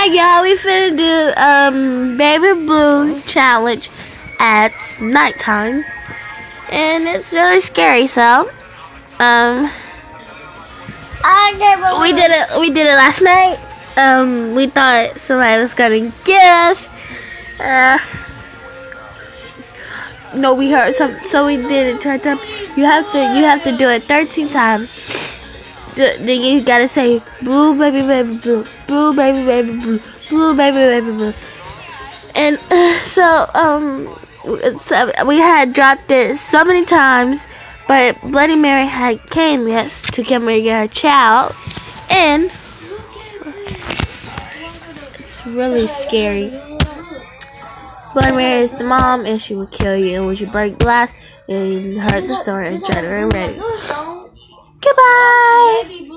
Alright, y'all, we finna do Baby Blue challenge at nighttime, and it's really scary. So we did it last night. We thought somebody was gonna get us. No, we heard some, so we did it. Turned up. You have to do it 13 times. Then you gotta say blue baby baby blue, blue baby baby blue, blue baby baby blue. And so we had dropped it so many times, but Bloody Mary had came to come and get her child, and it's really scary. Bloody Mary is the mom, and she will kill you. And when you break glass and hurt the store and try to get ready. Goodbye.